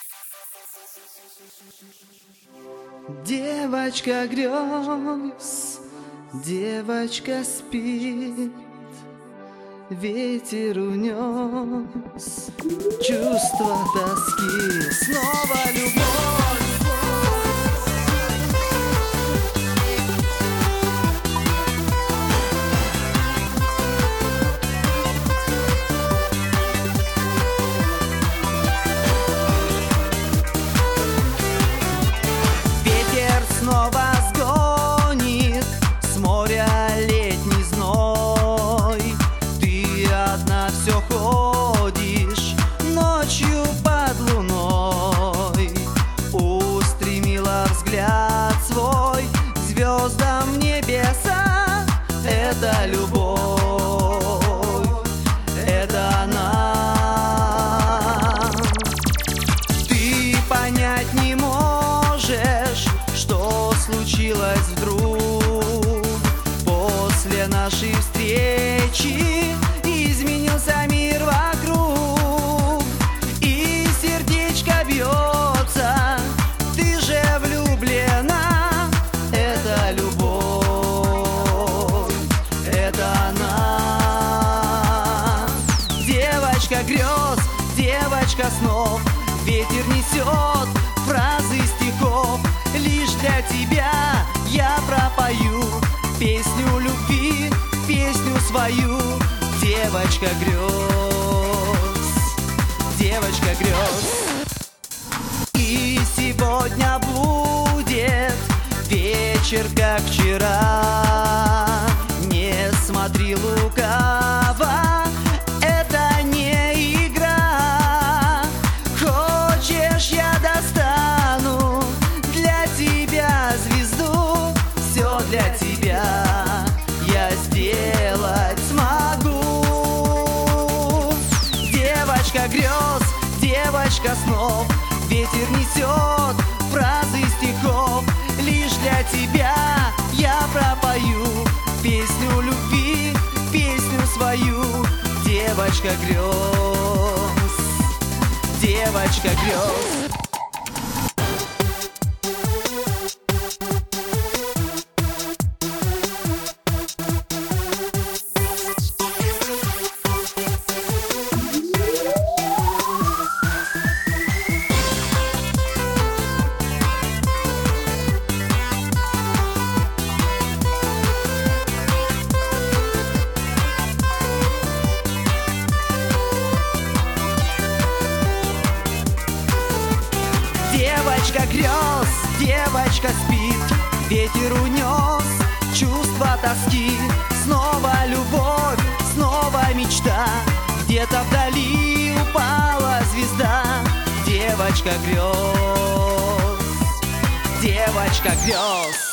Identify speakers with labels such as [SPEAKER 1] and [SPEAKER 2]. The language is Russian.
[SPEAKER 1] Девочка грез, девочка спит, ветер унес чувство тоски. Снова любовь. Снова сгонит с моря летний зной. Ты одна все ходишь ночью под луной. Устремила взгляд свой к звездам небеса. Это любовь, это она. Ты понять не можешь, что случилось вдруг. После нашей встречи изменился мир вокруг, и сердечко бьется, ты же влюблена. Это любовь, это она. Девочка грез, девочка снов, ветер несет фразы стихов. Лишь для тебя я пропою песню любви, песню свою. Девочка грез, девочка грез. И сегодня будет вечер, как вчера. Не смотри лукаво, это не игра. Хочешь, я достану для тебя звезду, все для тебя я сделать смогу. Девочка грез, девочка снов, ветер несет фразы стихов. Лишь для тебя я пропою песню любви, песню свою. Девочка грез, девочка грез. Девочка грез, девочка спит, ветер унес чувство тоски. Снова любовь, снова мечта, где-то вдали упала звезда. Девочка грез, девочка грез.